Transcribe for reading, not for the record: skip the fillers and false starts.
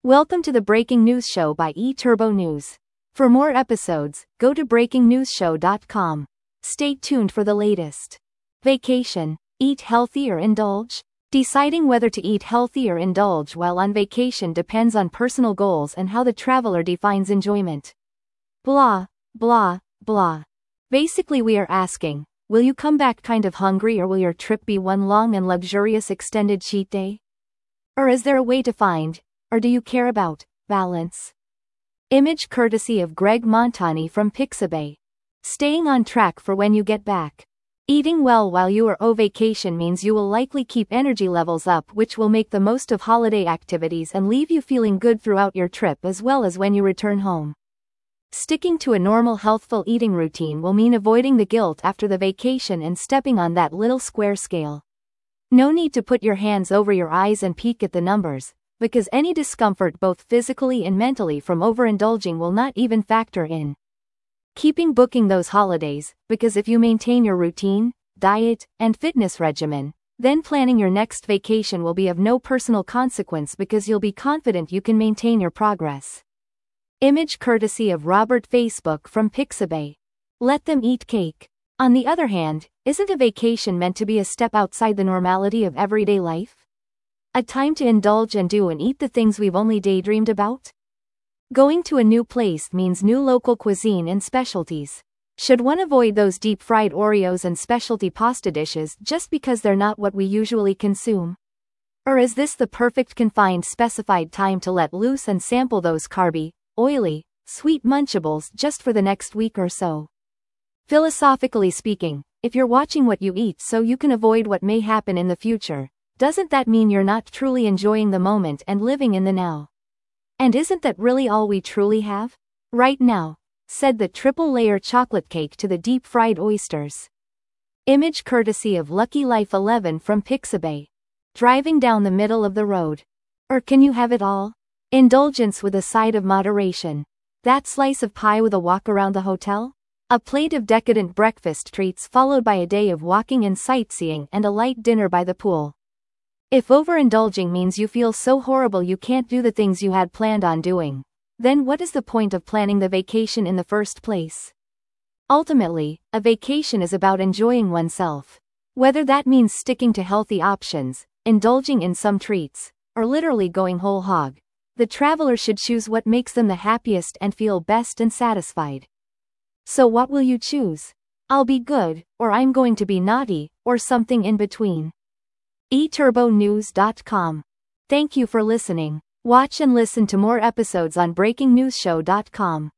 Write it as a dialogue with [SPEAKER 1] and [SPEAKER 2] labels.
[SPEAKER 1] Welcome to the Breaking News Show by eTurbo News. For more episodes, go to breakingnewsshow.com. Stay tuned for the latest. Vacation. Eat healthy or indulge? Deciding whether to eat healthy or indulge while on vacation depends on personal goals and how the traveler defines enjoyment. Blah, blah, blah. Basically, we are asking, will you come back kind of hungry, or will your trip be one long and luxurious extended cheat day? Or is there a way to find, or do you care about, balance? Image courtesy of Greg Montani from Pixabay. Staying on track for when you get back. Eating well while you are on vacation means you will likely keep energy levels up, which will make the most of holiday activities and leave you feeling good throughout your trip as well as when you return home. Sticking to a normal healthful eating routine will mean avoiding the guilt after the vacation and stepping on that little square scale. No need to put your hands over your eyes and peek at the numbers, because any discomfort both physically and mentally from overindulging will not even factor in. Keeping booking those holidays, because if you maintain your routine, diet, and fitness regimen, then planning your next vacation will be of no personal consequence because you'll be confident you can maintain your progress. Image courtesy of Robert Facebook from Pixabay. Let them eat cake. On the other hand, isn't a vacation meant to be a step outside the normality of everyday life? A time to indulge and do and eat the things we've only daydreamed about? Going to a new place means new local cuisine and specialties. Should one avoid those deep-fried Oreos and specialty pasta dishes just because they're not what we usually consume? Or is this the perfect confined specified time to let loose and sample those carby, oily, sweet munchables just for the next week or so? Philosophically speaking, if you're watching what you eat so you can avoid what may happen in the future, doesn't that mean you're not truly enjoying the moment and living in the now? And isn't that really all we truly have? Right now, said the triple-layer chocolate cake to the deep-fried oysters. Image courtesy of Lucky Life 11 from Pixabay. Driving down the middle of the road. Or can you have it all? Indulgence with a side of moderation. That slice of pie with a walk around the hotel? A plate of decadent breakfast treats followed by a day of walking and sightseeing and a light dinner by the pool. If overindulging means you feel so horrible you can't do the things you had planned on doing, then what is the point of planning the vacation in the first place? Ultimately, a vacation is about enjoying oneself. Whether that means sticking to healthy options, indulging in some treats, or literally going whole hog, the traveler should choose what makes them the happiest and feel best and satisfied. So what will you choose? I'll be good, or I'm going to be naughty, or something in between. eTurboNews.com. Thank you for listening. Watch and listen to more episodes on breakingnewsshow.com.